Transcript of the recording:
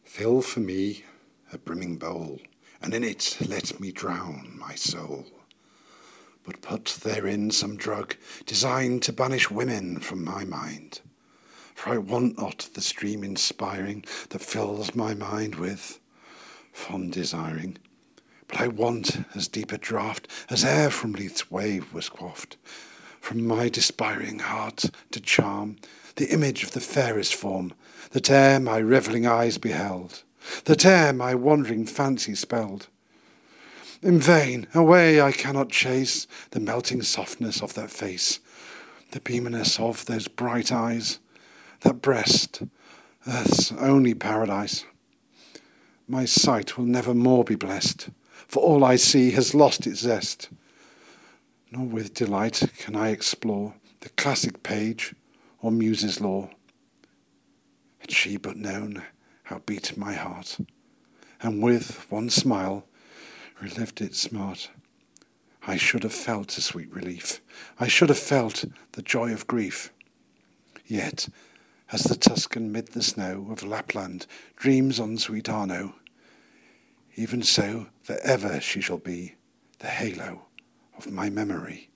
Fill for me a brimming bowl, and in it let me drown my soul. But put therein some drug designed to banish women from my mind. For I want not the stream inspiring that fills my mind with fond desiring. But I want as deep a draught as e'er from Lethe's wave was quaffed, from my despairing heart to charm the image of the fairest form that e'er my revelling eyes beheld, that e'er my wandering fancy spelled. In vain, away I cannot chase the melting softness of that face, the beaminess of those bright eyes, that breast, earth's only paradise. My sight will never more be blessed, for all I see has lost its zest. Nor with delight can I explore the classic page or muse's lore. Had she but known how beat my heart, and with one smile relived its smart, I should have felt a sweet relief. I should have felt the joy of grief. Yet, as the Tuscan mid the snow of Lapland dreams on sweet Arno, even so for ever she shall be the halo of my memory.